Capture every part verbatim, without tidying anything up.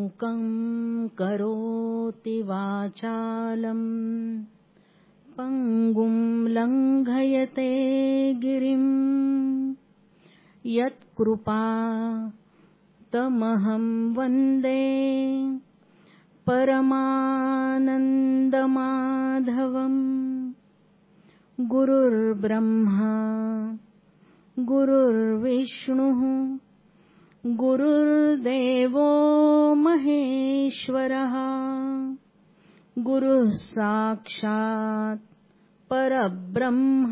मूकं करोति वाचालं पङ्गुं लङ्घयते गिरिं यत्कृपा तमहं वन्दे परमानन्दमाधवम्। गुरुर्ब्रह्मा गुरुर्विष्णुः गुरुर्देवो महेश्वरः गुरुः साक्षात् परब्रह्म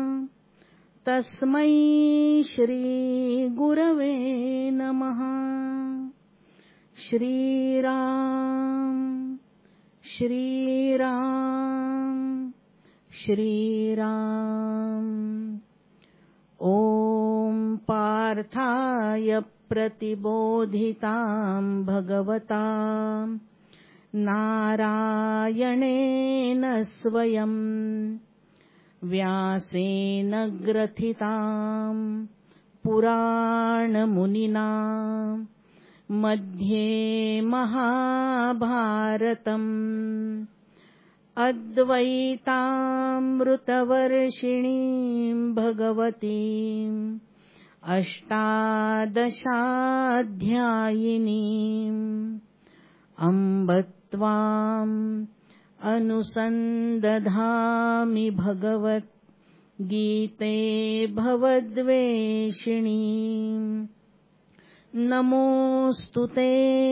तस्मै श्रीगुरवे नमः। श्रीराम श्रीराम श्रीराम। ॐ पार्थाय प्रतिबोधितां भगवता नारायणेन स्वयं व्यासेन ग्रथितां पुराणमुनिना मध्ये महाभारतम् अद्वैतामृतवर्षिणीं भगवतीम् अष्टादशाध्यायिनीम् अम्ब त्वाम् अनुसन्दधामि भगवद्गीते भवद्वेषिणीम्। नमोऽस्तु ते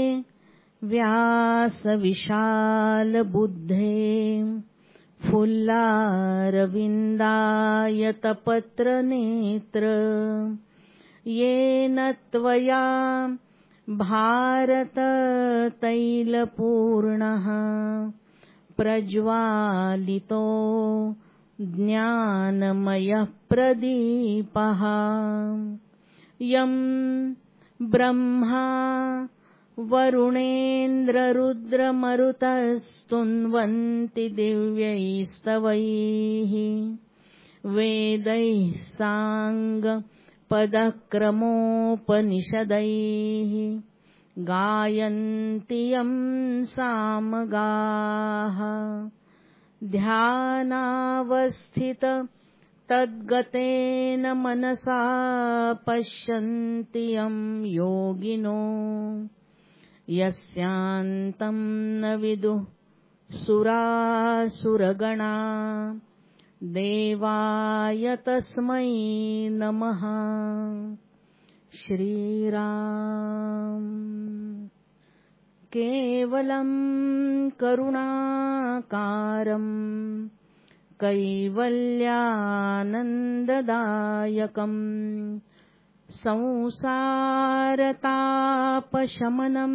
व्यासविशालबुद्धे फुल्लारविन्दायतपत्रनेत्र येन त्वया भारततैलपूर्णः प्रज्वालितो ज्ञानमयः प्रदीपः। यं ब्रह्मा वरुणेन्द्ररुद्रमरुतस्तुन्वन्ति दिव्यैस्तवैः वेदैः साङ्गपदक्रमोपनिषदैः गायन्ति यं सामगाः। ध्यानावस्थित तद्गतेन मनसा पश्यन्ति यं योगिनो यस्यान्तं न विदुः सुरासुरगणा। देवाय तस्मै नमः। श्रीराम। केवलं करुणाकारं कैवल्यानन्ददायकं संसारतापशमनं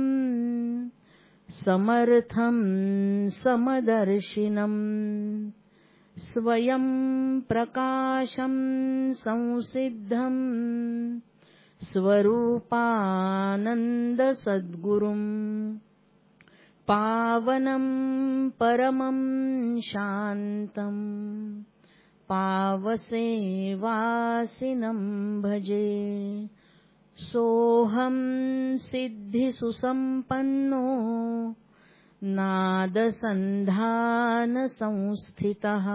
समर्थं समदर्शिनं स्वयं प्रकाशं संसिद्धं स्वरूपानन्दसद्गुरुं पावनं परमं शान्तं पावसेवासिनं भजे। सोऽहं सिद्धिसुसम्पन्नो नादसन्धानसंस्थितः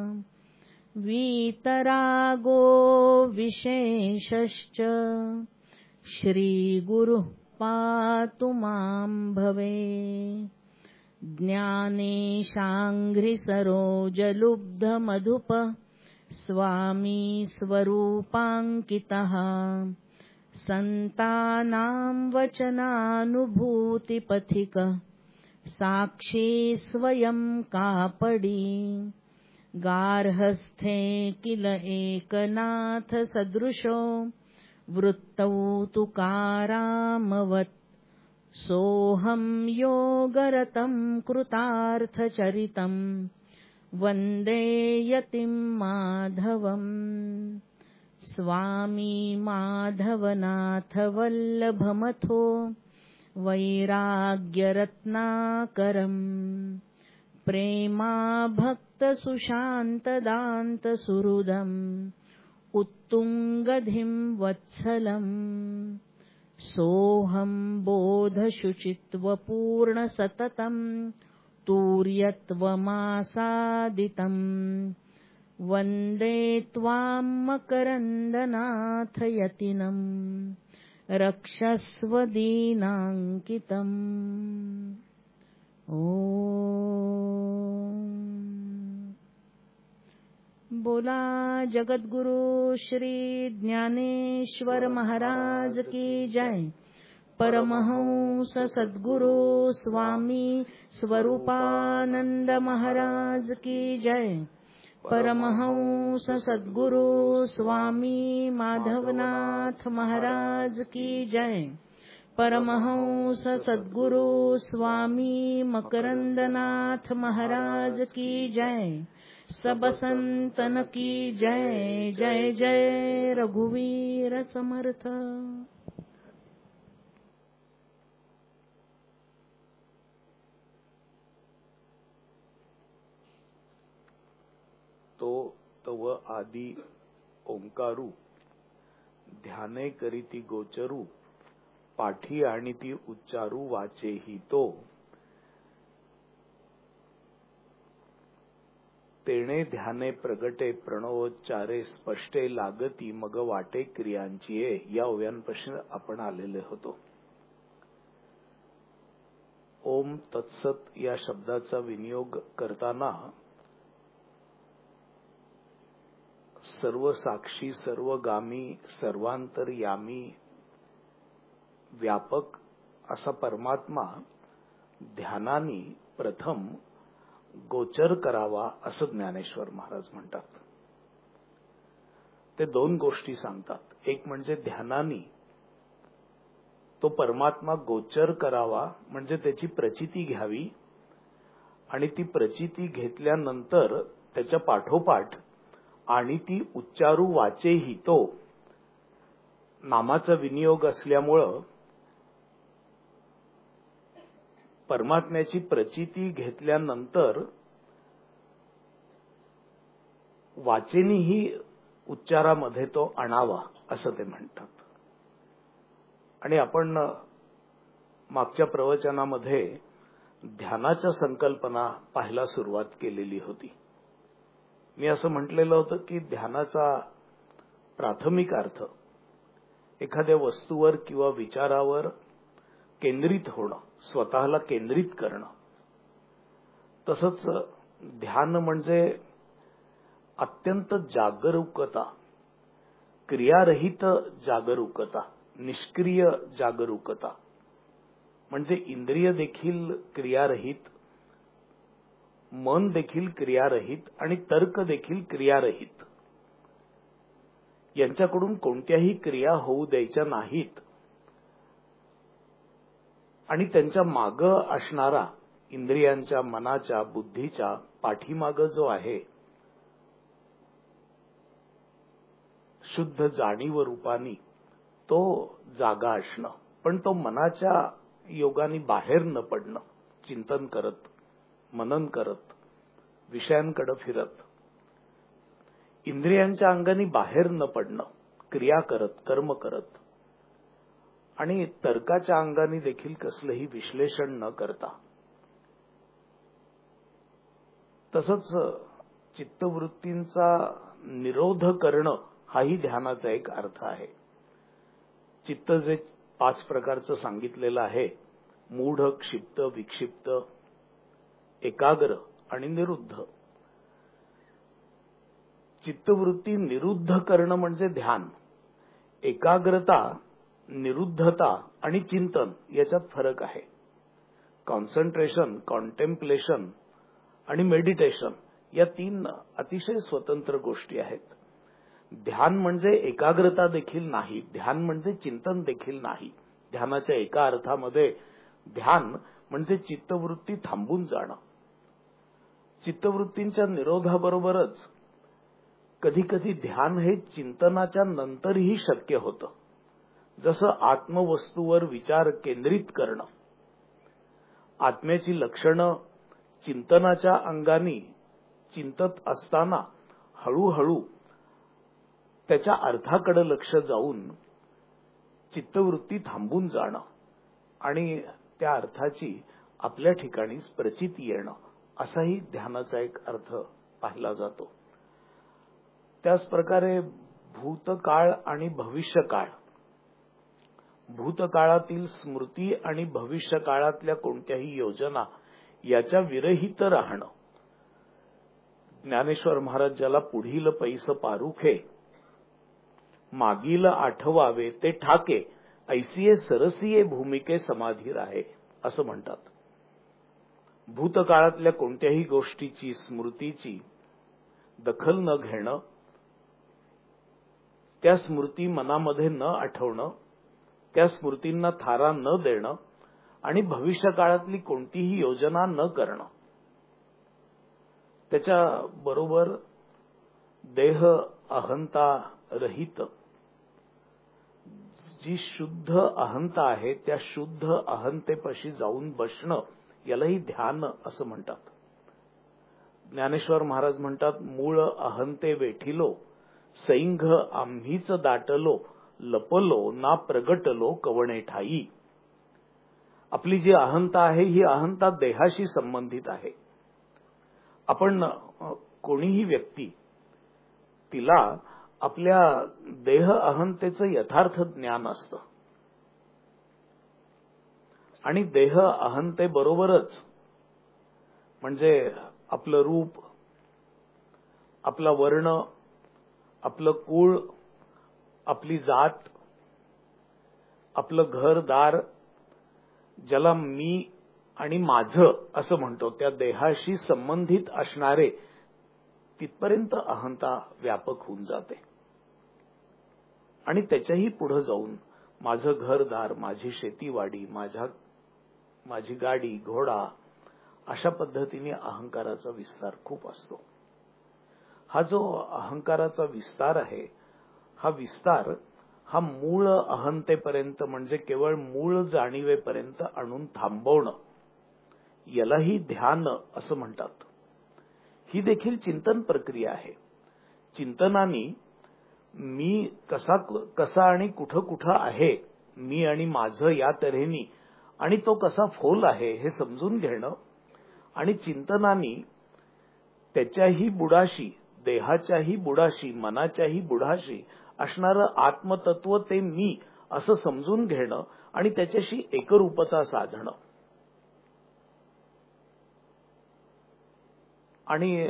वीतरागो विशेषश्च श्रीगुरुः पातु मां भवे। ज्ञानेशाङ्घ्रिसरोजलुब्धमधुप स्वामी स्वरूपाङ्कितः सन्तानां वचनानुभूतिपथिकः साक्षी स्वयं कापडी। गार्हस्थ्ये किल एकनाथ सदृशो वृत्तौ तुकारामवत् सोऽहं योगरतं कृतार्थचरितं वन्दे यतिं माधवम्। स्वामी माधवनाथ वल्लभमथो वैराग्यरत्नाकरम् प्रेमाभक्तसुशान्तदान्तसुहृदम् उत्तुङ्गधिं वत्सलम् सोऽहं बोधशुचित्वपूर्णसततं तूर्यत्वमासादितं वन्दे त्वां मकरन्दनाथ यतिनं रक्षस्व दीनाङ्कितम्। ओ बोला जगद्गुरु श्री ज्ञानेश्वर महाराज की जय। परमहंस सद्गुरु स्वामी स्वरूपानंद महाराज की जय। परमहंस सद्गुरु स्वामी माधवनाथ महाराज की जय। परमहंस सद्गुरु स्वामी मकरंदनाथ महाराज की जय। सब संतन की जय। जय जय रघुवीर समर्थ। तो तव आदि ओंकारू ध्याने करीती गोचरू पाठी आणि ती उच्चारू वाचेही तो तेणे ध्याने प्रगटे प्रणवोच्चारे स्पष्टे लागती मग वाटे क्रियांची या ओव्यांपासून आपण आलेले होतो। ओम तत्सत या शब्दाचा विनियोग करताना सर्व साक्षी सर्वगामी सर्वांतर्यामी व्यापक असा परमात्मा ध्यानाने प्रथम गोचर करावा असं ज्ञानेश्वर महाराज म्हणतात। ते दोन गोष्टी सांगतात। एक म्हणजे ध्यानाने तो परमात्मा गोचर करावा म्हणजे त्याची प्रचिती घ्यावी आणि ती प्रचिती घेतल्यानंतर त्याच्या पाठोपाठ आणि ती उच्चारू वाचेही तो नामाचा विनियोग असल्यामुळं परमात्म्याची प्रचिती घेतल्यानंतर वाचेनीही उच्चारामध्ये तो आणावा असं ते म्हणतात। आणि आपण मागच्या प्रवचनामध्ये ध्यानाच्या संकल्पना पाहायला सुरुवात केलेली होती। मी असं म्हटलेलं होतं की ध्यानाचा प्राथमिक अर्थ एखाद्या वस्तूवर किंवा विचारावर केंद्रित होणं, स्वतःला केंद्रित करणं। तसंच ध्यान म्हणजे अत्यंत जागरूकता, क्रियारहित जागरूकता, निष्क्रिय जागरूकता म्हणजे इंद्रिय देखील क्रियारहित, मन देखील क्रियारहित आणि तर्क देखील क्रियारहित, यांच्याकडून कोणत्याही क्रिया होऊ द्यायच्या नाहीत आणि त्यांच्या मागं असणारा इंद्रियांच्या मनाच्या बुद्धीच्या पाठीमागं जो आहे शुद्ध जाणीव रूपानी तो जागा असणं, पण तो मनाच्या योगाने बाहेर न पडणं, चिंतन करत मनन करत विषयांकडे फिरत इंद्रियांच्या अंगाने बाहेर न पडणं, क्रिया करत कर्म करत आणि तर्काच्या अंगाने देखील कसलंही विश्लेषण न करता। तसंच चित्तवृत्तींचा निरोध करणं हाही ध्यानाचा एक अर्थ आहे। चित्त जे पाच प्रकारचं सांगितलेलं आहे, मूढ, क्षिप्त, विक्षिप्त, एकाग्र आणि निरुद्ध। चित्तवृत्ती निरुद्ध करणं म्हणजे ध्यान। एकाग्रता, निरुद्धता आणि चिंतन याच्यात फरक आहे। कॉन्सन्ट्रेशन, कॉन्टेम्प्लेशन आणि मेडिटेशन या तीन अतिशय स्वतंत्र गोष्टी आहेत। ध्यान म्हणजे एकाग्रता देखील नाही, ध्यान म्हणजे चिंतन देखील नाही। ध्यानाच्या एका अर्थामध्ये ध्यान म्हणजे चित्तवृत्ती थांबून जाणं। चित्तवृत्तींच्या निरोधाबरोबरच कधी कधी ध्यान हे चिंतनाच्या नंतरही शक्य होतं। जसं आत्मवस्तूवर विचार केंद्रित करणं, आत्म्याची लक्षणं चिंतनाच्या अंगाने चिंतत असताना हळूहळू त्याच्या अर्थाकडे लक्ष जाऊन चित्तवृत्ती थांबून जाणं आणि त्या अर्थाची आपल्या ठिकाणीच प्रचिती येणं असाही ध्यानाचा एक अर्थ पाहिला जातो. त्याच प्रकारे भूतकाळ आणि भविष्यकाळ, भूतकाळातील स्मृती आणि भविष्यकाळातल्या कोणत्याही योजना याच्या विरहित राहणं. ज्ञानेश्वर महाराज ज्याला पुढील पैस पारुखे, मागील आठवावे ते ठाके, ऐसिये सरसिये भूमिके समाधी राहे असं म्हणतात. भूतकाळातल्या कोणत्याही गोष्टीची, स्मृतीची दखल न घेणं, त्या स्मृती मनामध्ये न आठवणं, त्या स्मृतींना थारा न देणं आणि भविष्यकाळातली कोणतीही योजना न करणं. त्याच्या बरोबर देह अहंता रहित जी शुद्ध अहंता आहे त्या शुद्ध अहंतेपाशी जाऊन बसणं यालाही ध्यान असं म्हणतात. ज्ञानेश्वर महाराज म्हणतात, मूळ अहंते वेठिलो, सैंघ आम्हीच दाटलो, लपलो ना प्रगटलो कवणे ठाई. आपली जी अहंता आहे ही अहंता देहाशी संबंधित आहे. आपण कोणीही व्यक्ती तिला आपल्या देह अहंतेचं यथार्थ ज्ञान असतं आणि देह अहंतेबरोबरच म्हणजे आपलं रूप, आपला वर्ण, आपलं कुळ, आपली जात, आपलं घरदार, ज्याला मी आणि माझं असं म्हणतो, त्या देहाशी संबंधित असणारे तिथपर्यंत अहंता व्यापक होऊन जाते आणि त्याच्याही पुढे जाऊन माझं घरदार, माझी शेतीवाडी, माझ्या माझी गाडी, घोडा, अशा पद्धतीने अहंकाराचा विस्तार खूप असतो. हा जो अहंकाराचा विस्तार आहे, हा विस्तार हा मूळ अहंतेपर्यंत म्हणजे केवळ मूळ जाणीवेपर्यंत आणून थांबवणं यालाही ध्यान असं म्हणतात. ही देखील चिंतन प्रक्रिया आहे. चिंतनानी मी कसा कसा आणि कुठं कुठं आहे, मी आणि माझं या तऱ्हेनी, आणि तो कसा फोल आहे हे समजून घेणं आणि चिंतनानी त्याच्याही बुडाशी, देहाच्याही बुडाशी, मनाच्याही बुडाशी असणारं आत्मतत्व ते मी असं समजून घेणं आणि त्याच्याशी एकरूपता साधणं. आणि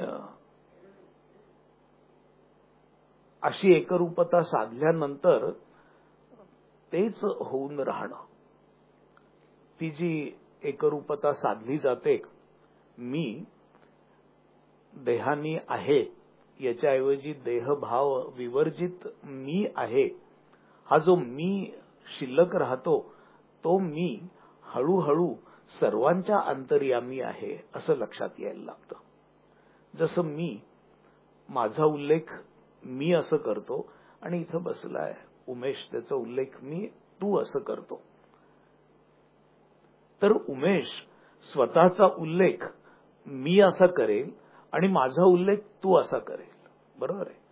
अशी एकरूपता साधल्यानंतर तेच होऊन राहणं. ती जी एकरूपता साधली जाते, मी देहानी आहे याच्याऐवजी देहभाव विवर्जित मी आहे, हा जो मी शिल्लक राहतो तो मी हळूहळू सर्वांच्या अंतर्यामी आहे असं लक्षात यायला लागतं. जसं मी माझा उल्लेख मी असं करतो आणि इथं बसलाय उमेश, त्याचा उल्लेख मी तू असं करतो, तर उमेश स्वतःचा उल्लेख मी असा करेल आणि माझा उल्लेख तू असा करेल. बरोबर आहे.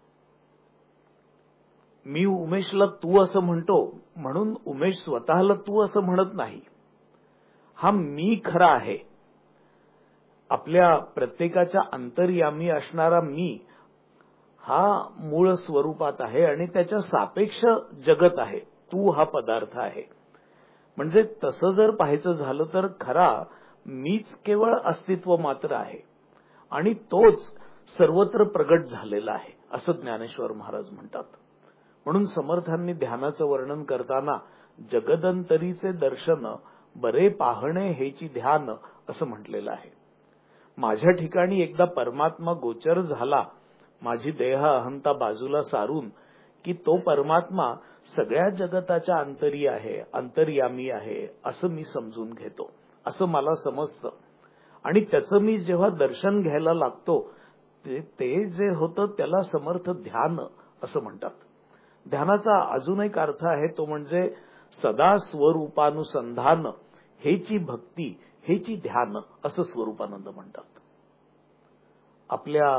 मी उमेशला तू असं म्हणतो म्हणून उमेश स्वतःला तू असं म्हणत नाही. हा मी खरा आहे. आपल्या प्रत्येकाच्या अंतर्यामी असणारा मी हा मूळ स्वरूपात आहे आणि त्याच्या सापेक्ष जगत आहे. तू हा पदार्थ आहे. म्हणजे तसं जर पाहायचं झालं तर खरा मीच केवळ अस्तित्व मात्र आहे आणि तोच सर्वत्र प्रगट झालेला आहे असं ज्ञानेश्वर महाराज म्हणतात. म्हणून समर्थांनी ध्यानाचं वर्णन करताना जगदंतरीचे दर्शन बरे पाहणे हेची ध्यान असं म्हटलेलं आहे. माझ्या ठिकाणी एकदा परमात्मा गोचर झाला, माझी देह अहंता बाजूला सारून, की तो परमात्मा सगळ्या जगताच्या अंतरी आहे, अंतर्यामी आहे असं मी समजून घेतो, असं मला समजतं. आणि त्याचं मी जेव्हा दर्शन घ्यायला लागतो ते, ते जे होतं त्याला समर्थ ध्यान असं म्हणतात. ध्यानाचा अजून एक अर्थ आहे तो म्हणजे सदा स्वरूपानुसंधान हेची भक्ती हेची ध्यान असं स्वरूपानंद म्हणतात. आपल्या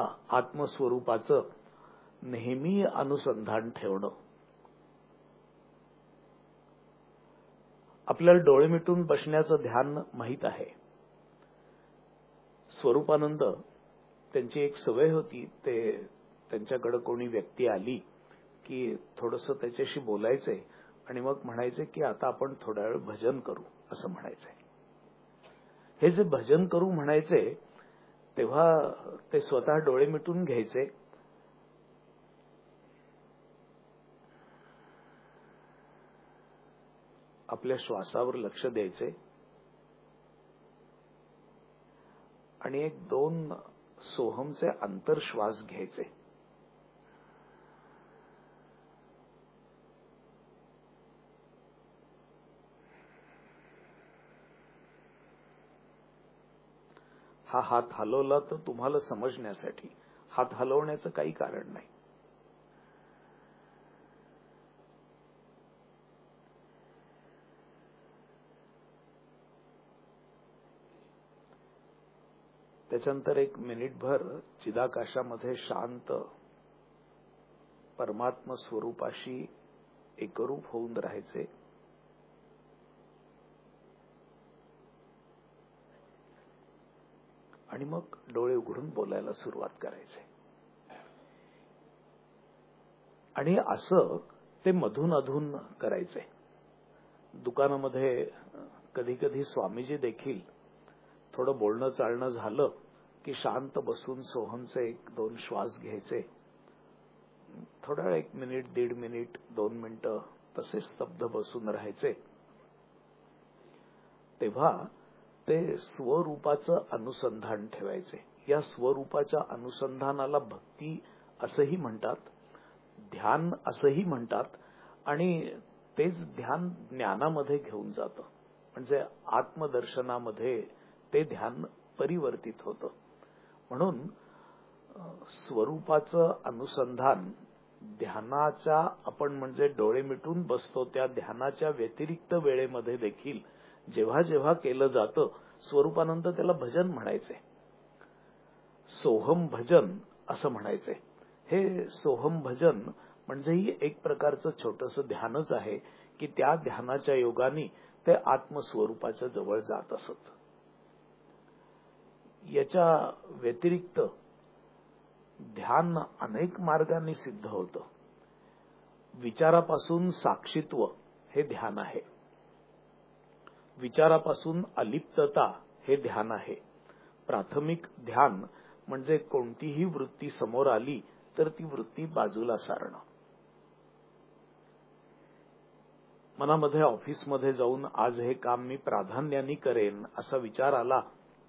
आत्मस्वरूपाचं नेहमी अनुसंधान ठेवणं. आपल्याला डोळे मिटून बसण्याचं ध्यान माहीत आहे. स्वरूपानंद त्यांची एक सवय होती, ते त्यांच्याकडे कोणी व्यक्ती आली की थोडंसं त्याच्याशी बोलायचे आणि मग म्हणायचे की आता आपण थोडा वेळ भजन करू असं म्हणायचे. हे जे भजन करू म्हणायचे तेव्हा ते स्वतः डोळे मिटून घ्यायचे, आपल्या श्वासावर लक्ष द्यायचे आणि एक दोन सोहमचे अंतर श्वास घ्यायचे. हा हात हलवला तर तुम्हाला समजण्यासाठी, हात हलवण्याचं काही कारण नाही. त्याच्यानंतर एक मिनिटभर चिदाकाशामध्ये शांत परमात्म स्वरूपाशी एकरूप होऊन राहायचे. आणि मग डोळे उघडून बोलायला सुरुवात करायचे. आणि असं ते मधून अधून करायचे. दुकानामध्ये कधी कधी स्वामीजी देखील थोडं बोलणं चालणं झालं की शांत बसून सोहमचे एक दोन श्वास घ्यायचे. थोडा वेळ, एक मिनिट, दीड मिनिट, दोन मिनिटं तसे स्तब्ध बसून राहायचे. तेव्हा ते स्वरूपाचं अनुसंधान ठेवायचे. या स्वरूपाच्या अनुसंधानाला भक्ती असंही म्हणतात, ध्यान असंही म्हणतात. आणि तेच ध्यान ज्ञानामध्ये घेऊन जातं, म्हणजे आत्मदर्शनामध्ये ते ध्यान परिवर्तित होतं. म्हणून स्वरूपाचं अनुसंधान ध्यानाच्या, आपण म्हणजे डोळे मिटून बसतो त्या ध्यानाच्या व्यतिरिक्त वेळेमध्ये देखील जेव्हा जेव्हा केलं जातं, स्वरूपानंद त्याला भजन म्हणायचे. सोहम भजन असं म्हणायचे. हे सोहम भजन म्हणजेही एक प्रकारचं छोटंसं ध्यानच आहे की त्या ध्यानाच्या योगाने ते आत्मस्वरूपाच्या जवळ जात असत. याच्या व्यतिरिक्त ध्यान अनेक मार्गांनी सिद्ध होतं. विचारापासून साक्षीत्व हे ध्यान आहे. विचारापासून अलिप्तता हे ध्यान आहे. प्राथमिक ध्यान म्हणजे कोणतीही वृत्ती समोर आली तर ती वृत्ती बाजूला सारणं. मनामध्ये ऑफिसमध्ये जाऊन आज हे काम मी प्राधान्याने करेन असा विचार आला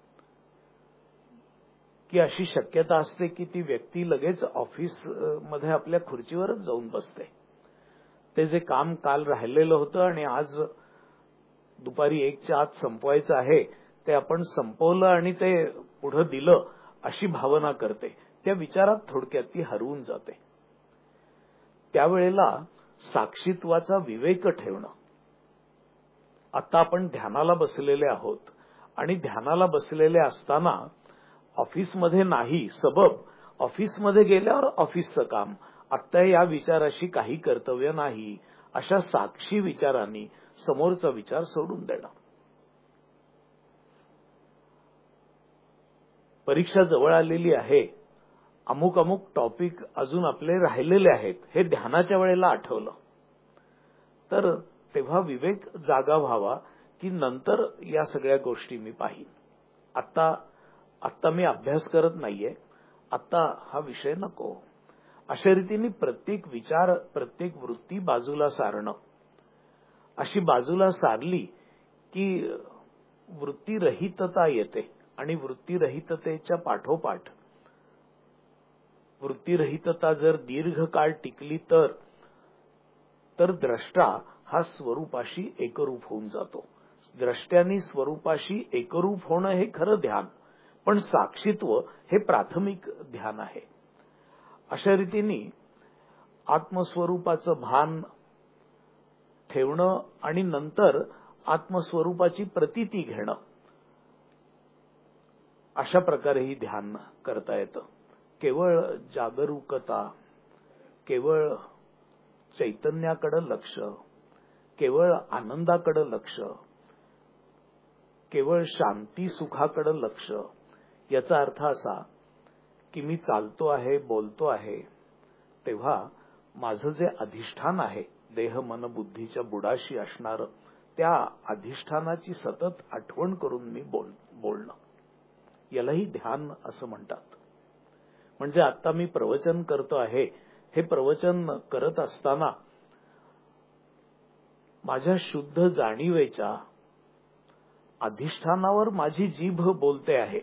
की अशी शक्यता असते की ती व्यक्ती लगेच ऑफिसमध्ये आपल्या खुर्चीवरच जाऊन बसते. ते जे काम काल राहिलेलं होतं आणि आज दुपारी एकच्या आत संपवायचं आहे ते आपण संपवलं आणि ते पुढे दिलं अशी भावना करते. त्या विचारात थोडक्यात ती हरवून जाते. त्यावेळेला साक्षीत्वाचा विवेक ठेवणं. आता आपण ध्यानाला बसलेले आहोत आणि ध्यानाला बसलेले असताना ऑफिसमध्ये नाही, सबब ऑफिसमध्ये गेल्यावर ऑफिसचं काम, आत्ता या विचाराशी काही कर्तव्य नाही, अशा साक्षी विचारांनी समोरचा विचार सोडून देणं. परीक्षा जवळ आलेली आहे, अमुक अमुक टॉपिक अजून आपले राहिलेले आहेत, हे ध्यानाच्या वेळेला आठवलं तर तेव्हा विवेक जागा व्हावा की नंतर या सगळ्या गोष्टी मी पाहीन. आता आत्ता मी अभ्यास करत नाहीये, आत्ता हा विषय नको. अशा रीतीने प्रत्येक विचार, प्रत्येक वृत्ती बाजूला सारणं. अशी बाजूला सारली की वृत्तीरहितता येते आणि वृत्तीरहिततेच्या पाठोपाठ वृत्तीरहितता जर दीर्घकाळ टिकली तर तर द्रष्टा हा स्वरूपाशी एकरूप होऊन जातो. द्रष्ट्यानी स्वरूपाशी एकरूप होणं हे खरं ध्यान, पण साक्षीत्व हे प्राथमिक ध्यान आहे. अशा रीतीने आत्मस्वरूपाचं भान ठेवणं आणि नंतर आत्मस्वरूपाची प्रतीती घेणं, अशा प्रकारेही ध्यान करता येतं. केवळ जागरूकता, केवळ चैतन्याकडे लक्ष, केवळ आनंदाकडे लक्ष, केवळ शांती सुखाकडे लक्ष, याचा अर्थ असा की मी चालतो आहे, बोलतो आहे, तेव्हा माझं जे अधिष्ठान आहे देह मन बुद्धीच्या बुडाशी असणारं, त्या अधिष्ठानाची सतत आठवण करून मी बोल बोलणं यालाही ध्यान असं म्हणतात. म्हणजे आता मी प्रवचन करतो आहे, हे प्रवचन करत असताना माझ्या शुद्ध जाणीवेच्या अधिष्ठानावर माझी जीभ बोलते आहे.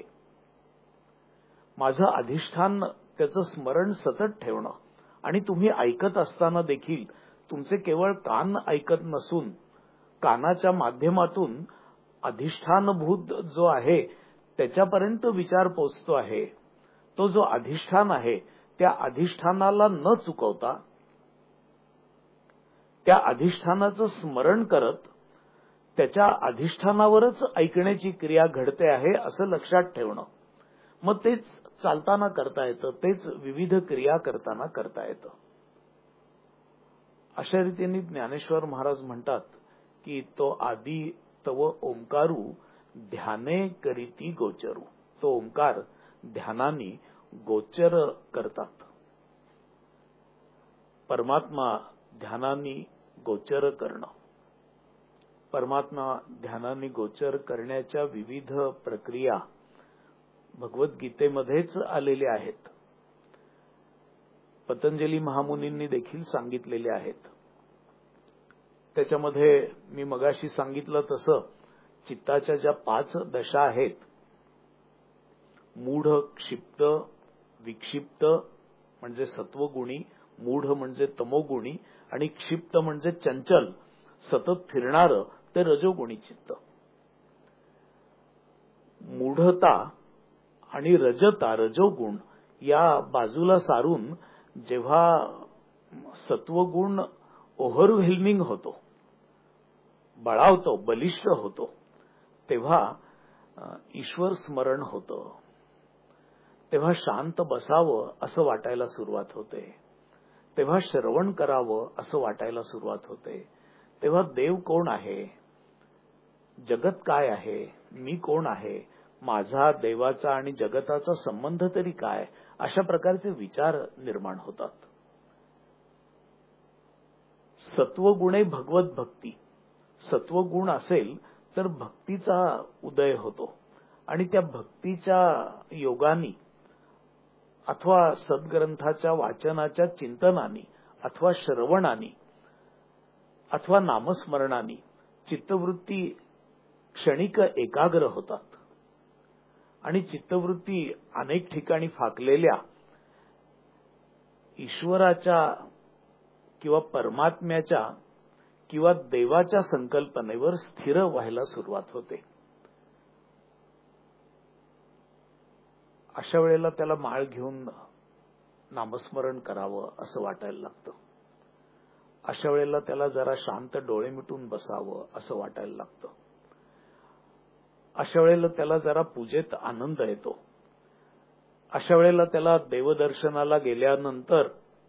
माझं अधिष्ठान त्याचं स्मरण सतत ठेवणं, आणि तुम्ही ऐकत असताना देखील तुमचे केवळ कान ऐकत नसून कानाच्या माध्यमातून अधिष्ठानभूत जो आहे त्याच्यापर्यंत विचार पोचतो आहे. तो जो अधिष्ठान आहे त्या अधिष्ठानाला न चुकवता त्या अधिष्ठानाचं स्मरण करत त्याच्या अधिष्ठानावरच ऐकण्याची क्रिया घडते आहे असं लक्षात ठेवणं. मग तेच चालताना करता येतं, तेच विविध क्रिया करताना करता येतं. अशा रीतीने ज्ञानेश्वर महाराज म्हणतात की तो आदी तव ओंकारू ध्याने करीती गोचरू. तो ओंकार ध्यानाने गोचर करतात. परमात्मा ध्यानाने गोचर करणं, परमात्मा ध्यानाने गोचर करण्याच्या विविध प्रक्रिया भगवद्गीतेमध्येच आलेल्या आहेत. पतंजली महामुनींनी देखील सांगितलेले आहेत. त्याच्यामध्ये मी मगाशी सांगितलं तसं चित्ताच्या ज्या पाच दशा आहेत, मूढ, क्षिप्त, विक्षिप्त म्हणजे सत्वगुणी, मूढ म्हणजे तमोगुणी, आणि क्षिप्त म्हणजे चंचल सतत फिरणारं ते रजोगुणी चित्त. मूढता आणि रजता, रजोगुण या बाजूला सारून जेव्हा सत्वगुण ओव्हरव्हेल्मिंग होतो, बळावतो, बलिष्ठ होतो, तेव्हा ईश्वर स्मरण होतं. तेव्हा शांत बसावं असं वाटायला सुरुवात होते. तेव्हा श्रवण करावं असं वाटायला सुरुवात होते. तेव्हा देव कोण आहे, जगत काय आहे, मी कोण आहे, माझा देवाचा आणि जगताचा संबंध तरी काय, अशा प्रकारचे विचार निर्माण होतात. सत्वगुणे भगवत भक्ती. सत्वगुण असेल तर भक्तीचा उदय होतो, आणि त्या भक्तीच्या योगानी अथवा सद्ग्रंथाच्या वाचनाच्या चिंतनानी अथवा श्रवणानी अथवा नामस्मरणानी चित्तवृत्ती क्षणिक एकाग्र होतात, आणि चित्तवृत्ती अनेक ठिकाणी फाकलेल्या ईश्वराच्या किंवा परमात्म्याच्या किंवा देवाच्या संकल्पनेवर स्थिर व्हायला सुरुवात होते. अशा वेळेला त्याला माळ घेऊन नामस्मरण करावं असं वाटायला लागतं. अशा वेळेला त्याला जरा शांत डोळे मिटून बसावं असं वाटायला लागतं. अशा वेळेला त्याला जरा पूजेत आनंद येतो. अशा वेळेला त्याला देवदर्शनाला गेल्यानंतर,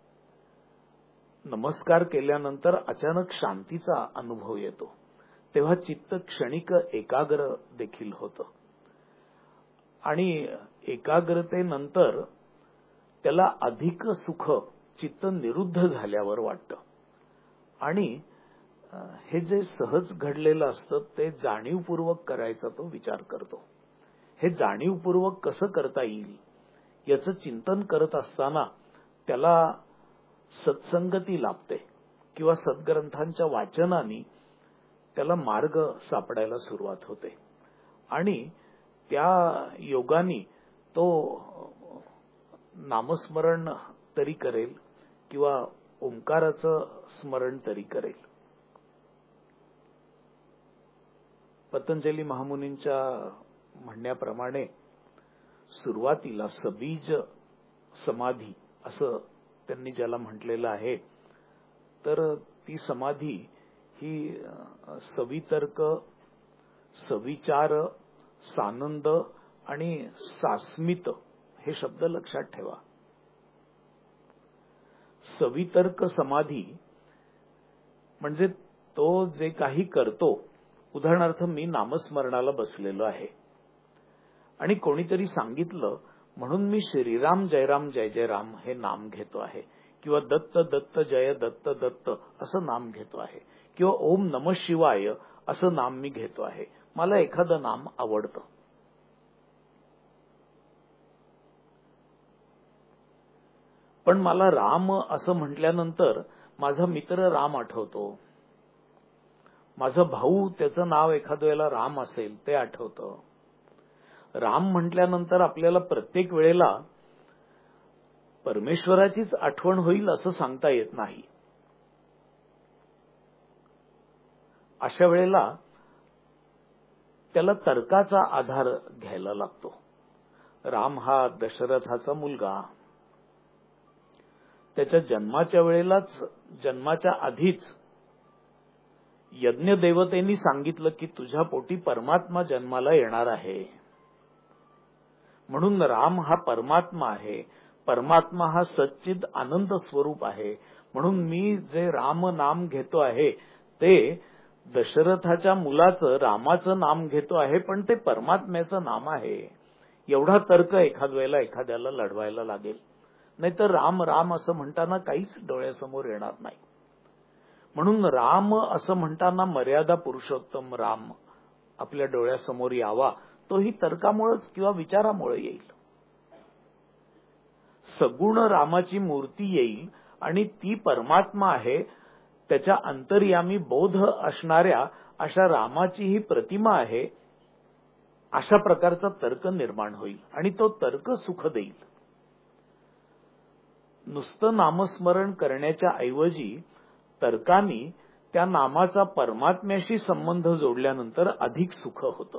नमस्कार केल्यानंतर अचानक शांतीचा अनुभव येतो. तेव्हा चित्त क्षणिक एकाग्र देखील होतं, आणि एकाग्रतेनंतर त्याला अधिक सुख चित्त निरुद्ध झाल्यावर वाटतं. आणि हे जे सहज घडलेलं असतं ते जाणीवपूर्वक करायचा तो विचार करतो. हे जाणीवपूर्वक कसं करता येईल याचं चिंतन करत असताना त्याला सत्संगती लाभते, किंवा सद्ग्रंथांच्या वाचनाने त्याला मार्ग सापडायला सुरुवात होते, आणि त्या योगानी तो नामस्मरण तरी करेल किंवा ओंकाराचं स्मरण तरी करेल. पतंजली महामुनींच्या म्हणण्याप्रमाणे सुरुवातीला सबीज समाधी असं त्यांनी ज्याला म्हटलेलं आहे, तर ती समाधी ही सवितर्क, सविचार, सानंद आणि सास्मित हे शब्द लक्षात ठेवा. सवितर्क समाधी म्हणजे तो जे काही करतो, उदाहरणार्थ मी नामस्मरणाला बसलेलो आहे आणि कोणीतरी सांगितलं म्हणून मी श्रीराम जयराम जय जय राम हे नाम घेतो आहे, किंवा दत्त दत्त जय दत्त दत्त असं नाम घेतो आहे, किंवा ओम नमः शिवाय असं नाम मी घेतो आहे. मला एखादं नाम आवडतं. पण मला राम असं म्हटल्यानंतर माझा मित्र राम आठवतो, माझा भाऊ त्याचं नाव एखाद्या वेळेला राम असेल ते आठवतं. राम म्हटल्यानंतर आपल्याला प्रत्येक वेळेला परमेश्वराचीच आठवण होईल असं सांगता येत नाही. अशा वेळेला त्याला तर्काचा आधार घ्यायला लागतो. राम हा दशरथाचा मुलगा, त्याच्या जन्माच्या वेळेलाच, जन्माच्या आधीच यज्ञदेवतेनी सांगितलं की तुझ्या पोटी परमात्मा जन्माला येणार आहे. म्हणून राम हा परमात्मा आहे, परमात्मा हा सच्चिद आनंद स्वरूप आहे. म्हणून मी जे राम नाम घेतो आहे ते दशरथाच्या मुलाचं रामाचं नाम घेतो आहे, पण ते परमात्म्याचं नाम आहे. एवढा तर्क एखाद वेळेला एखाद्याला लढवायला लागेल, नाहीतर राम राम असं म्हणताना काहीच डोळ्यासमोर येणार नाही. म्हणून राम असं म्हणताना मर्यादा पुरुषोत्तम राम आपल्या डोळ्यासमोर यावा, तोही तर्कामुळेच किंवा विचारामुळे येईल. सगुण रामाची मूर्ती येईल आणि ती परमात्मा आहे, त्याच्या अंतर्यामी बोध असणाऱ्या अशा रामाची ही प्रतिमा आहे, अशा प्रकारचा तर्क निर्माण होईल आणि तो तर्क सुख देईल. नुसतं नामस्मरण करण्याच्या ऐवजी तर्कानी त्या नामाचा परमात्म्याशी संबंध जोडल्यानंतर अधिक सुख होतं.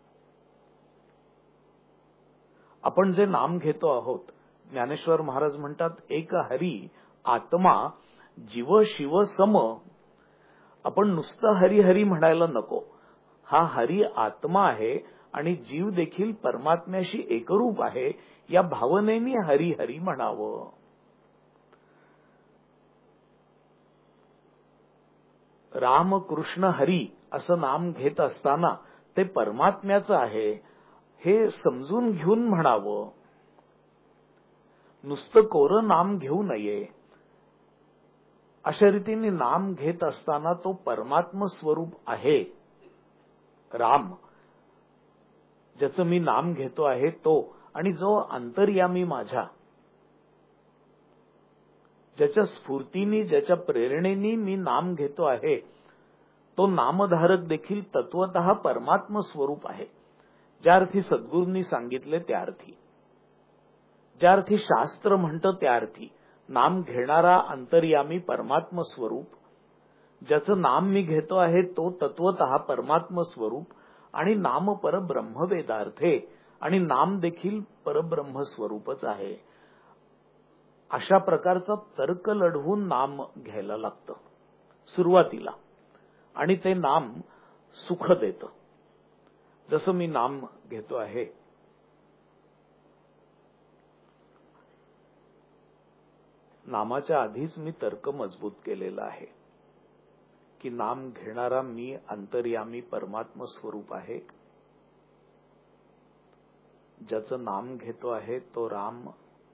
आपण जे नाम घेतो आहोत, ज्ञानेश्वर महाराज म्हणतात, एक हरी आत्मा जीव शिव सम. आपण नुसतं हरी हरी म्हणायला नको. हा हरी आत्मा आहे आणि जीव देखील परमात्म्याशी एकरूप आहे, या भावनेने हरी हरी म्हणावं. राम कृष्ण हरी असं नाम घेत असताना ते परमात्म्याचं आहे हे समजून घेऊन म्हणावं. नुसतं कोरं नाम घेऊ नये. अशा रीतीने नाम घेत असताना तो परमात्म स्वरूप आहे राम, ज्याचं मी नाम घेतो आहे तो, आणि जो अंतर्यामी माझ्या, ज्याच्या स्फूर्तीनी ज्याच्या प्रेरणेनी मी नाम घेतो आहे, तो नामधारक देखील तत्वतः परमात्म स्वरूप आहे. ज्या अर्थी सद्गुरूंनी सांगितले त्या अर्थी, ज्या अर्थी शास्त्र म्हणतं त्या अर्थी नाम घेणारा अंतर्यामी परमात्म स्वरूप, ज्याचं नाम मी घेतो आहे तो तत्वतः परमात्म स्वरूप, आणि नाम परब्रह्म वेदार्थे, आणि नाम देखील परब्रह्म स्वरूपच आहे. अशा प्रकारचा तर्क लढवून नाम घ्यायला लागतं सुरुवातीला, आणि ते नाम सुख देतं. जसं मी नाम घेतो आहे, नामाच्या आधीच मी तर्क मजबूत केलेला आहे की नाम घेणारा मी अंतर्यामी परमात्म स्वरूप आहे, ज्याचं नाम घेतो आहे तो राम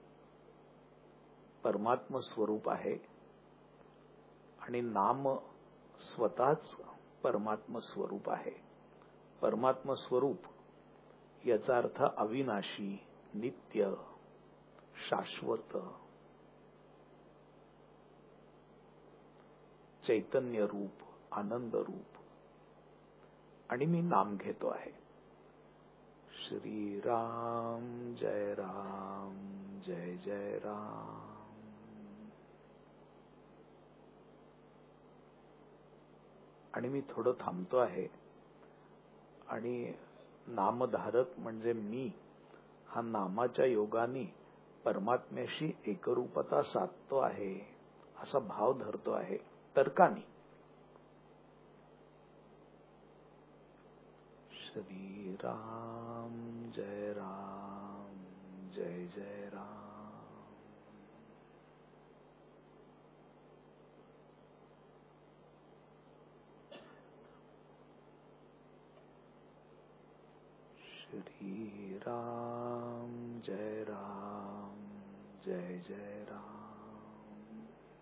परमात्म स्वरूप आहे, आणि नाम स्वतःच परमात्म स्वरूप आहे. परमात्म स्वरूप याचा अर्थ अविनाशी, नित्य, शाश्वत, चैतन्य रूप, आनंद रूप. आणि मी नाम घेतो आहे श्री राम जय राम जय जय राम. आणि मी थोडं थांबतो आहे आणि नामधारक म्हणजे मी हा नामाच्या योगाने परमात्म्याशी एकरूपता साधतो आहे असा भाव धरतो आहे तर्काने. श्री राम जय राम जय जय राम. श्री राम जय राम जय जय राम।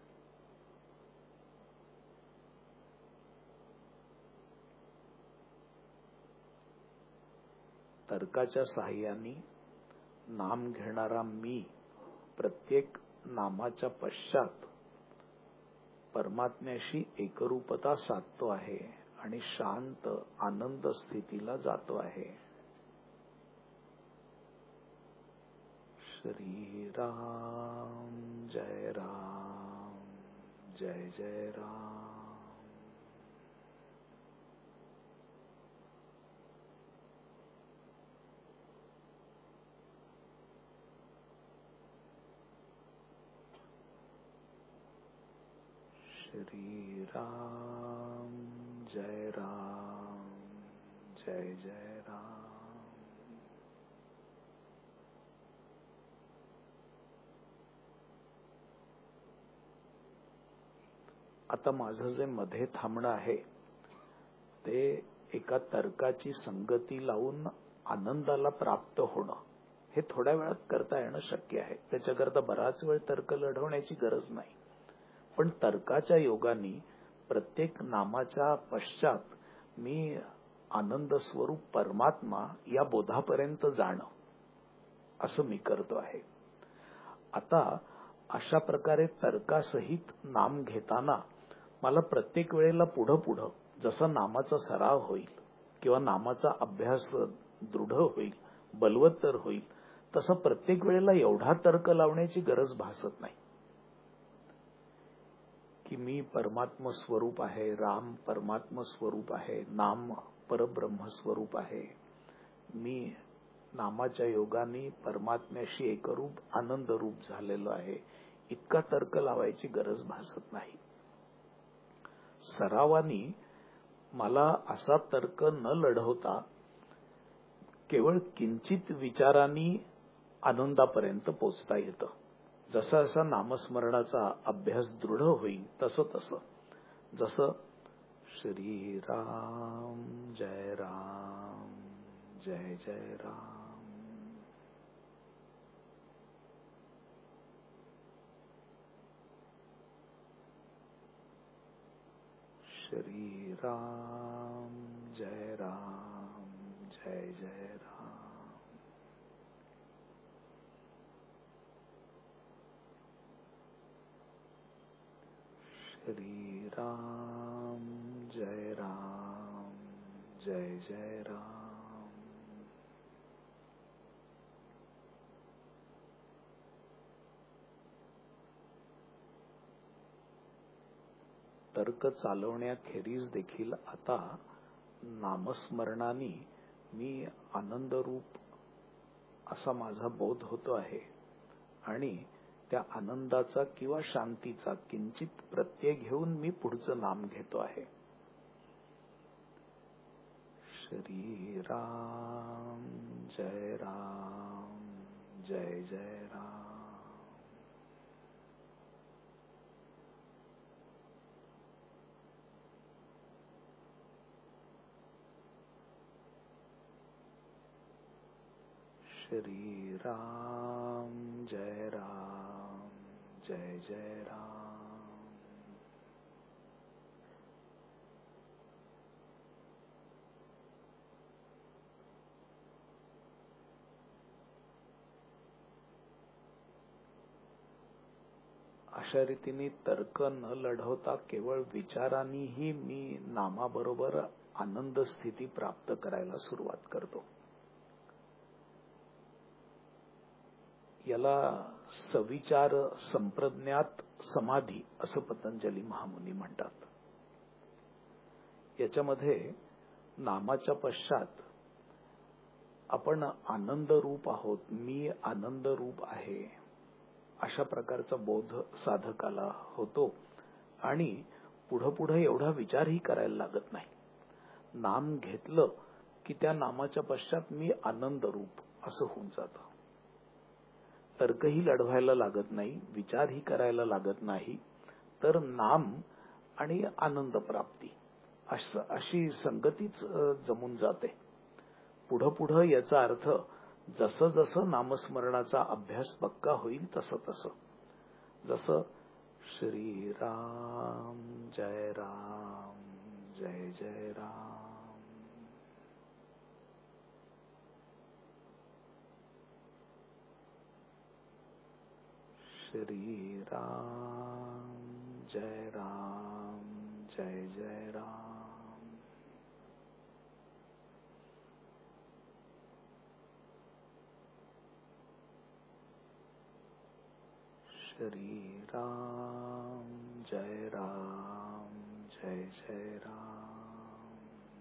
तर्काच्या साहाय्याने नाम घेणारा मी प्रत्येक नामाच्या पश्चात परमात्म्याशी एकरूपता साधतो आहे आणि शांत आनंद स्थितीला जातो आहे। श्री राम जय राम जय जय राम। श्री राम जय राम जय जय राम। आता माझं जे मध्ये थांबणं आहे ते एका तर्काची संगती लावून आनंदाला प्राप्त होणं हे थोड्या वेळात करता येणं शक्य आहे। त्याच्याकरता बराच वेळ तर्क लढवण्याची गरज नाही, पण तर्काच्या योगाने प्रत्येक नामाच्या पश्चात मी आनंद स्वरूप परमात्मा या बोधापर्यंत जाणं असं मी करतो आहे। आता अशा प्रकारे तर्कासहित नाम घेताना मला प्रत्येक वेळेला पुढं पुढं जसं नामाचा सराव होईल किंवा नामाचा अभ्यास दृढ होईल, बलवत्तर होईल, तसं प्रत्येक वेळेला एवढा तर्क लावण्याची गरज भासत नाही की मी परमात्म स्वरूप आहे, राम परमात्म स्वरूप आहे, नाम परब्रह्म स्वरूप आहे, मी नामाच्या योगाने परमात्म्याशी एकरूप आनंद रूप झालेलो आहे, इतका तर्क लावायची गरज भासत नाही। सरावानी मला असा तर्क न लढवता केवळ किंचित विचारांनी आनंदापर्यंत पोचता येतं। जसा जसा नामस्मरणाचा अभ्यास दृढ होईल तसं तसं जसं श्री राम जय राम जय जय राम, श्री राम जय राम जय जय राम। श्री राम जय राम जय जय राम। तर्क चालवण्याखेरीज देखील आता नामस्मरणाने मी आनंदरूप असा माझा बोध होतो आहे आणि त्या आनंदाचा किंवा शांतीचा किंचित प्रत्यय घेऊन मी पुढचं नाम घेतो आहे। श्री राम जय राम जय जय राम। श्री राम जय राम जय जय राम। अशा रीतीने तर्क न लढवता केवळ विचारांनीही मी नामाबरोबर आनंद स्थिती प्राप्त करायला सुरुवात करतो। याला सविचार संप्रज्ञात समाधी असं पतंजली महामुनी म्हणतात। याच्यामध्ये नामाच्या पश्चात आपण आनंद रूप आहोत, मी आनंद रूप आहे अशा प्रकारचा बोध साधकाला होतो आणि पुढं पुढं एवढा विचारही करायला लागत नाही। नाम घेतलं की त्या नामाच्या पश्चात मी आनंद रूप असं होऊन जातं। तर्कही लढवायला लागत नाही, विचारही करायला लागत नाही, तर नाम आणि आनंद प्राप्ती अशी संगतीच जमून जाते। पुढं पुढं याचा अर्थ जसं जसं नामस्मरणाचा अभ्यास पक्का होईल तसं तसं, जसं श्रीराम जय राम जय जय राम, श्रीराम जय राम जय जय राम, श्रीराम जय राम जय जय राम,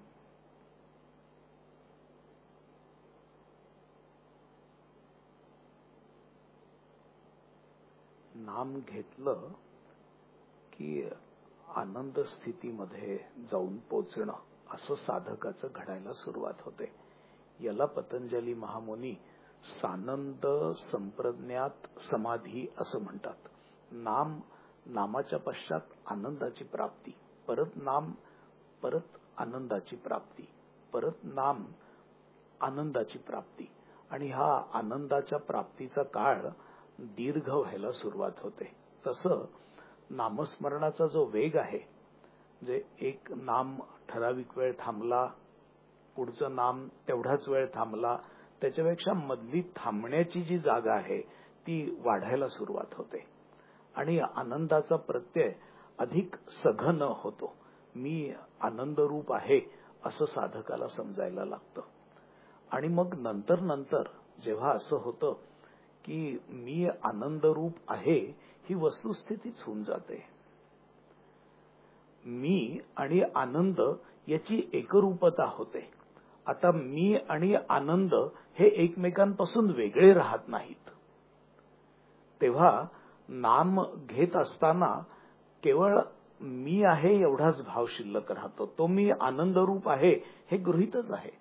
नाम घेतलं की आनंद स्थितीमध्ये जाऊन पोचणं असं साधकाचं घडायला सुरुवात होते. याला पतंजली महामुनी सानंद संप्रज्ञात समाधी असं म्हणतात. नाम, नामाच्या पश्चात आनंदाची प्राप्ती, परत नाम, परत आनंदाची प्राप्ती, परत नाम, आनंदाची प्राप्ती, आणि हा आनंदाच्या प्राप्तीचा काळ दीर्घ व्हायला सुरुवात होते. तसं नामस्मरणाचा जो वेग आहे, जे एक नाम ठराविक वेळ थांबला, पुढचं नाम तेवढाच वेळ थांबला, त्याच्यापेक्षा मधली थांबण्याची जी जागा आहे ती वाढायला सुरुवात होते आणि आनंदाचा प्रत्यय अधिक सघन होतो. मी आनंदरूप आहे असं साधकाला समजायला लागतं. आणि मग नंतर नंतर जेव्हा असं होतं की मी आनंदरूप आहे ही वस्तुस्थितीच होऊन जाते, मी आणि आनंद याची एकरूपता होते. आता मी आणि आनंद हे एकमेकांपासून वेगळे राहत नाहीत. तेव्हा नाम घेत असताना केवळ मी आहे एवढाच भाव शिल्लक राहतो. तो मी आनंदरूप आहे हे गृहीतच आहे.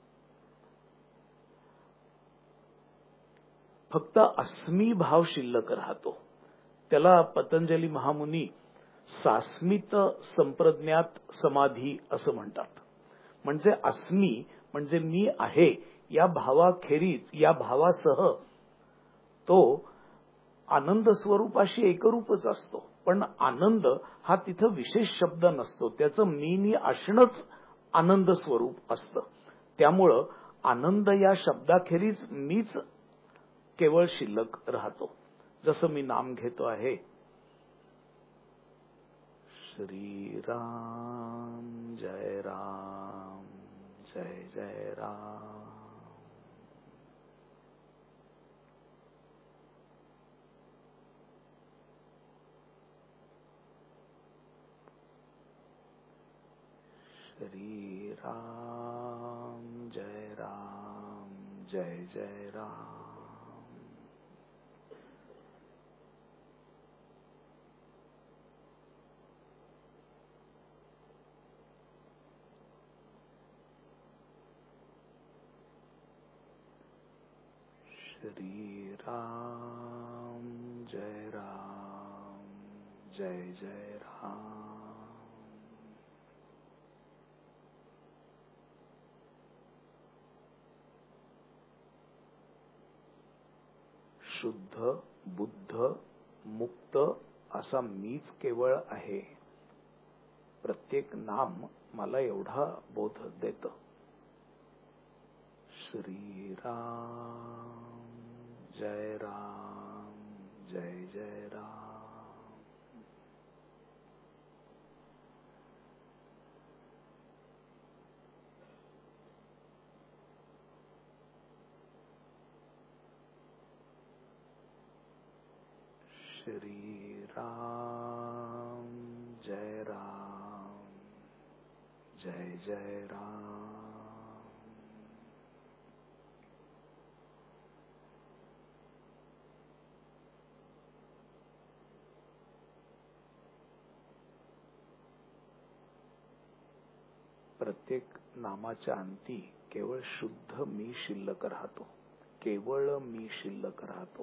फक्त अस्मी भाव शिल्लक राहतो. त्याला पतंजली महामुनी सास्मित संप्रज्ञात समाधी असं म्हणतात. म्हणजे अस्मी म्हणजे मी आहे या भावाखेरीज, या भावासह तो आनंद स्वरूपाशी एकरूपच असतो. पण आनंद हा तिथं विशेष शब्द नसतो, त्याचं मीनी असणंच आनंद स्वरूप असतं. त्यामुळं आनंद या शब्दाखेरीज मीच केवळ शिल्लक राहतो. जसं मी नाम घेतो आहे, श्रीराम जय राम जय जय राम, श्रीराम जय राम जय जय राम, श्री राम जय राम जय जय राम, शुद्ध, बुद्ध, मुक्त असा मीच केवळ आहे. प्रत्येक नाम मला एवढा बोध देतं. श्री राम जय राम जय जय राम, श्री राम जय राम जय जय राम, प्रत्येक नामाच्या अंती केवळ शुद्ध मी शिल्लक राहतो. केवळ मी शिल्लक राहतो.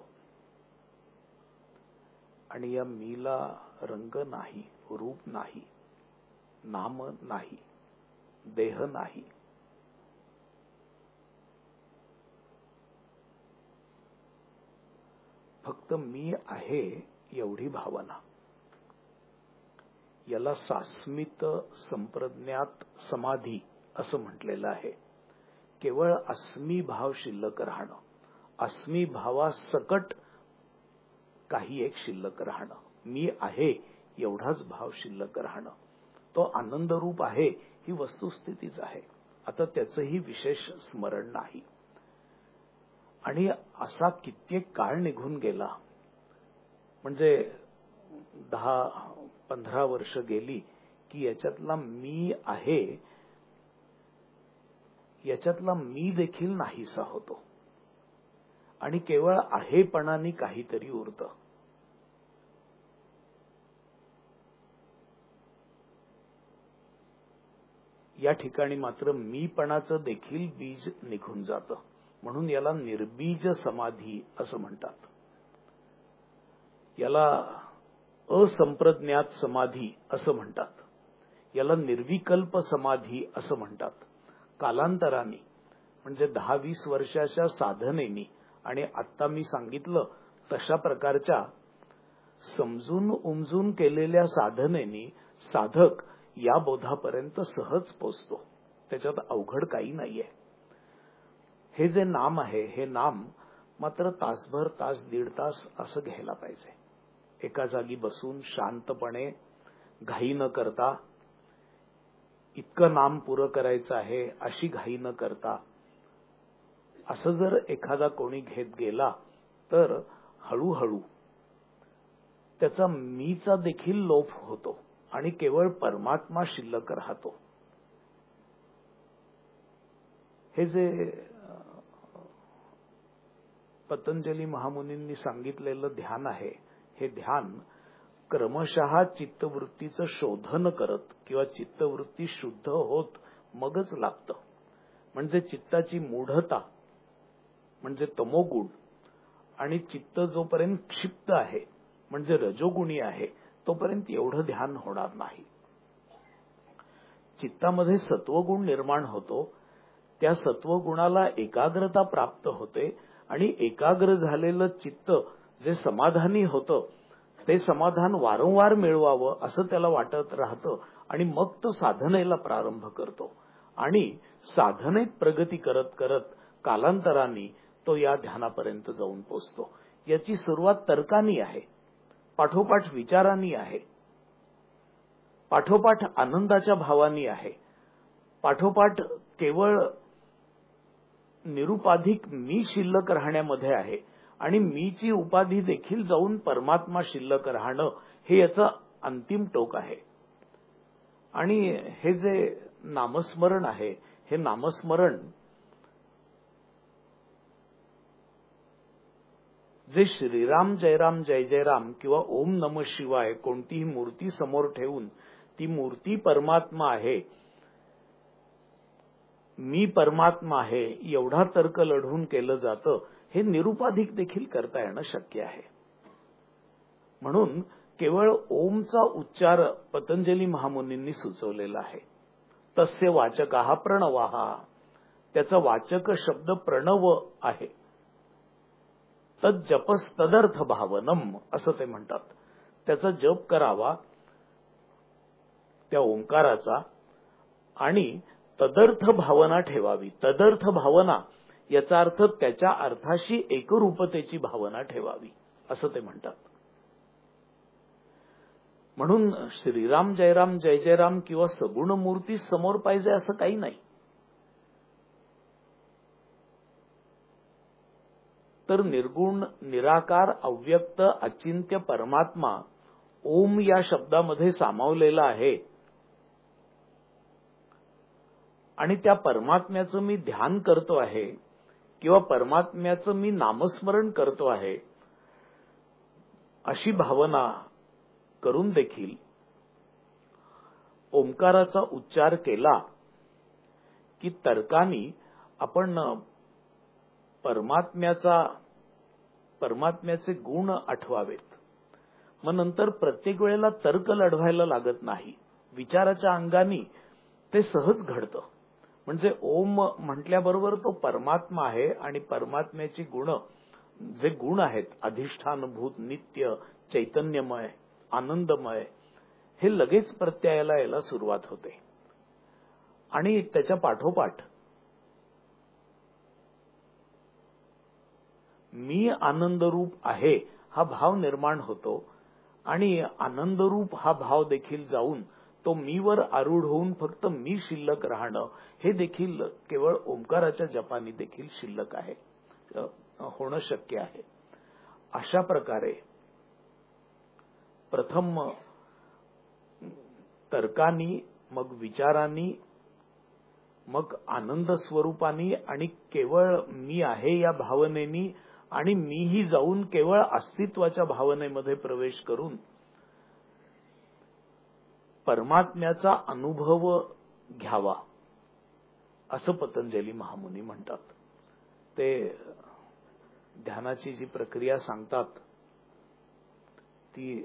आणि या मीला रंग नाही, रूप नाही, नाम नाही, देह नाही. फक्त मी आहे एवढी भावना. याला सास्मित संप्रज्ञात समाधी असं म्हटलेलं आहे. केवळ अस्मी भाव शिल्लक राहणं, अस्मी भावासकट काही एक शिल्लक राहणं, मी आहे एवढाच भाव शिल्लक राहणं, तो आनंदरूप आहे ही वस्तुस्थितीच आहे. आता त्याचंही विशेष स्मरण नाही. आणि असा कित्येक काळ निघून गेला, म्हणजे दहा पंधरा वर्ष गेली की याच्यातला मी आहे, याच्यातला मी देखील नाहीसा होतो आणि केवळ आहेपणाने काहीतरी उरतं. या ठिकाणी मात्र मीपणाचं देखील बीज निघून जातं. म्हणून याला निर्बीज समाधी असं म्हणतात. याला असंप्रज्ञात समाधी असं म्हणतात. याला निर्विकल्प समाधी असं म्हणतात. कालांतराने म्हणजे दहा वीस वर्षाच्या साधनेनी आणि आता मी सांगितलं तशा प्रकारच्या समजून उमजून केलेल्या साधनेनी साधक या बोधापर्यंत सहज पोचतो. त्याच्यात अवघड काही नाहीये. हे जे नाम आहे हे नाम मात्र तासभर तास दीड तास असं घ्यायला पाहिजे. एका जागी बसून शांतपणे घाई न करता, इतकं नाम पुरं करायचं आहे अशी घाई न करता, असं जर एखादा कोणी घेत गेला तर हळूहळू त्याचा मीचा देखील लोप होतो आणि केवळ परमात्मा शिल्लक राहतो. हे जे पतंजली महामुनींनी सांगितलेलं ध्यान आहे, हे ध्यान क्रमशः चित्तवृत्तीचं शोधन करत किंवा चित्तवृत्ती शुद्ध होत मगच लागतं. म्हणजे चित्ताची मूढता म्हणजे तमोगुण आणि चित्त जोपर्यंत क्षिप्त आहे म्हणजे रजोगुणी आहे तोपर्यंत एवढं ध्यान होणार नाही. चित्तामध्ये सत्वगुण निर्माण होतो, त्या सत्वगुणाला एकाग्रता प्राप्त होते आणि एकाग्र झालेलं चित्त जे समाधानी होतं ते समाधान वारंवार मिळवावं असं त्याला वाटत राहतं आणि मग तो साधनेला प्रारंभ करतो आणि साधनेत प्रगती करत करत कालांतराने तो या ध्यानापर्यंत जाऊन पोचतो. याची सुरुवात तर्कानी आहे, पाठोपाठ विचारांनी आहे, पाठोपाठ आनंदाच्या भावानी आहे, पाठोपाठ केवळ निरुपाधिक मी शिल्लक राहण्यामध्ये आहे आणि मीची उपाधी देखील जाऊन परमात्मा शिल्लक राहणं हे याचं अंतिम टोक आहे. आणि हे जे नामस्मरण आहे हे नामस्मरण जे श्रीराम जयराम जय जयराम किंवा ओम नमः शिवाय कोणतीही मूर्ती समोर ठेवून ती मूर्ती परमात्मा आहे, मी परमात्मा आहे एवढा तर्क लढवून केलं जातं, हे निरुपाधिक देखील करता येणं शक्य आहे. म्हणून केवळ ओमचा उच्चार पतंजली महामुनींनी सुचवलेला आहे. तस्य वाचकाः प्रणवाः, त्याचा वाचक शब्द प्रणव आहे. तद जपस तदर्थ भावनम असं ते म्हणतात. त्याचा जप करावा त्या ओंकाराचा आणि तदर्थ भावना ठेवावी. तदर्थ भावना याचा अर्थ त्याच्या अर्थाशी एकरूपतेची भावना ठेवावी असं ते म्हणतात. म्हणून श्रीराम जयराम जय जयराम किंवा सगुण मूर्ती समोर पाहिजे असं काही नाही. तर निर्गुण निराकार अव्यक्त अचिंत्य परमात्मा ओम या शब्दामध्ये सामावलेला आहे आणि त्या परमात्म्याचं मी ध्यान करतो आहे किंवा परमात्म्याचं मी नामस्मरण करतो आहे अशी भावना करून देखील ओंकाराचा उच्चार केला की तर्कानी आपण परमात्म्याचा परमात्म्याचे गुण आठवावेत. मग नंतर प्रत्येक वेळेला तर्क लढवायला लागत नाही, विचाराच्या अंगाने ते सहज घडतं. म्हणजे ओम म्हटल्याबरोबर तो परमात्मा आहे आणि परमात्म्याची गुण जे गुण आहेत, अधिष्ठानभूत, नित्य, चैतन्यमय, आनंदमय, हे लगेच प्रत्ययाला यायला सुरुवात होते. आणि त्याच्या पाठोपाठ मी आनंदरूप आहे हा भाव निर्माण होतो. आणि आनंदरूप हा भाव देखील जाऊन तो मीवर आरूढ होऊन फक्त मी शिल्लक राहणं, हे देखील केवळ ओंकाराच्या जपानी देखील शिल्लक आहे, होणं शक्य आहे. अशा प्रकारे प्रथम तर्कानी, मग विचारांनी, मग आनंद स्वरूपानी आणि केवळ मी आहे या भावनेनी आणि मीही जाऊन केवळ अस्तित्वाच्या भावनेमध्ये प्रवेश करून परमात्म्याचा अनुभव घ्यावा, असं पतंजली महामुनी म्हणतात. ते ध्यानाची जी प्रक्रिया सांगतात ती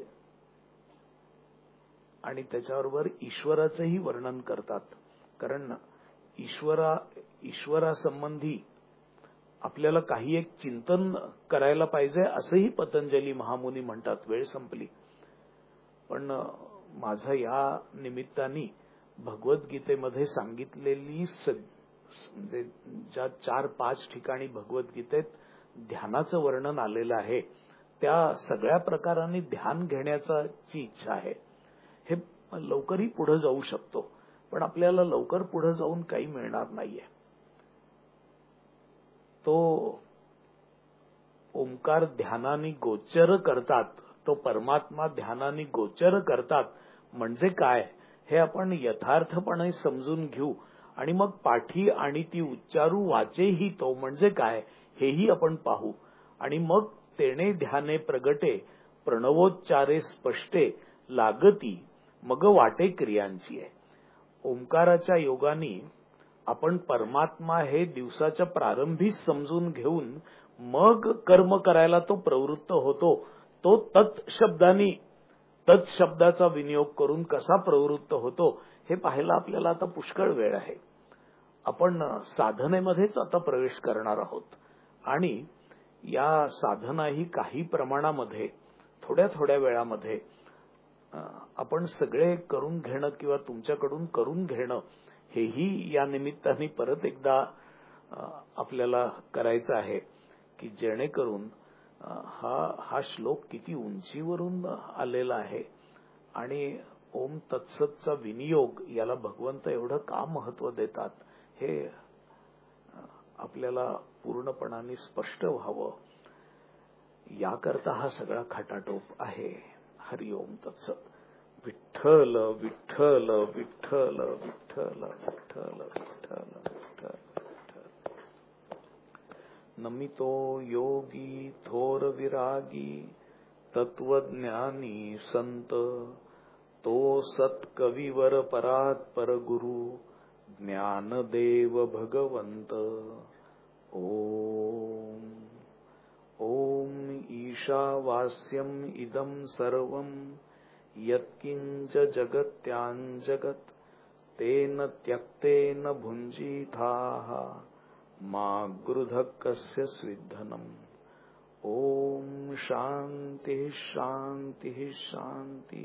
आणि त्याच्याबरोबर ईश्वराचंही वर्णन करतात. कारण ईश्वरा ईश्वरासंबंधी आपल्याला काही एक चिंतन करायला पाहिजे असंही पतंजली महामुनी म्हणतात. वेळ संपली, पण माझं या निमित्ताने भगवद्गीतेमध्ये सांगितलेली ज्या चार पाच ठिकाणी भगवद्गीतेत ध्यानाचं वर्णन आलेलं आहे, त्या सगळ्या प्रकारांनी ध्यान घेण्याची इच्छा आहे. हे लवकरही पुढे जाऊ शकतो, पण आपल्याला लवकर पुढे जाऊन काही मिळणार नाहीये. तो ओंकार ध्यानाने गोचर करतात, तो परमात्मा ध्यानाने गोचर करतात म्हणजे काय हे आपण यथार्थपणे समजून घेऊ आणि मग पाठी आणि ती उच्चारू वाचेही तो म्हणजे काय हेही आपण पाहू. आणि मग तेणे ध्याने प्रगटे प्रणवोच्चारे स्पष्टे लागती मग वाटे क्रियांची आहे. ओंकाराच्या योगाने आपण परमात्मा हे दिवसाच्या प्रारंभीच समजून घेऊन मग कर्म करायला तो प्रवृत्त होतो. तो तत् शब्दांनी तत् शब्दाचा विनियोग करून कसा प्रवृत्त होतो हे पाहायला आपल्याला आता पुष्कळ वेळ आहे. आपण साधनेमध्येच आता प्रवेश करणार आहोत आणि या साधनाही काही प्रमाणामध्ये थोड्या थोड्या वेळामध्ये आपण सगळे करून घेणं किंवा तुमच्याकडून करून घेणं हेही या निमित्ताने परत एकदा आपल्याला करायचं आहे की जेणेकरून हा हा श्लोक किती उंचीवरून आलेला आहे आणि ओम तत्सतचा विनियोग याला भगवंत एवढं का महत्व देतात हे आपल्याला पूर्णपणाने स्पष्ट व्हावं याकरता हा सगळा खटाटोप आहे. हरिओम तत्सत. विठ्ठल विठ्ठल विठ्ठल विठ्ठल विठ्ठल विठ्ठल विठ्ठल. नमितो योगी थोर विरागी तत्वज्ञानी संत तो सत्कविवर परात्पर गुरु ज्ञानदेव भगवंत. ओम ओम ईशावास्यम इदं सर्वं यत्किंच जगत्याञ्जगत् तेन त्यक्तेन भुञ्जीथाः मा गृधः कस्य स्विद्धनम्. ओम शांति शांति शांति.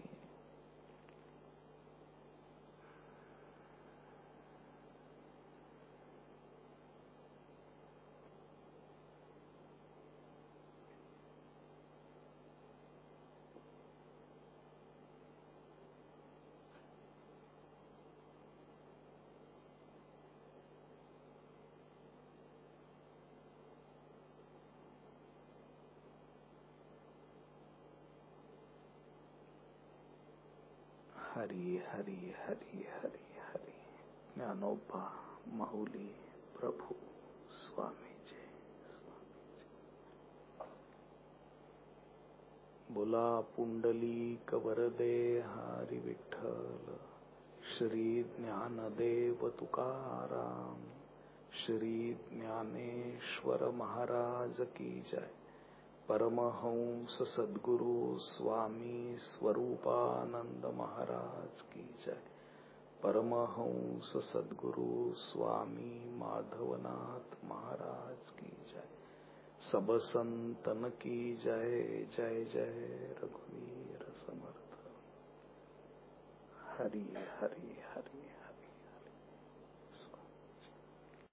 हरी हरी हरी हरी हरी. ज्ञानोबा माऊली प्रभू स्वामी जय. बोला पुंडलीक वरदे हरी विठ्ठल. श्री ज्ञानदेव तुकाराम. श्री ज्ञानेश्वर महाराज की जय. परमहंस सद्गुरु स्वामी स्वरूपानंद महाराज की जय. परमहंस सद्गुरु स्वामी माधवनाथ महाराज की जय. सब संतन की जय जय जय रघुवीर समर्थ। हरि हरि हरि।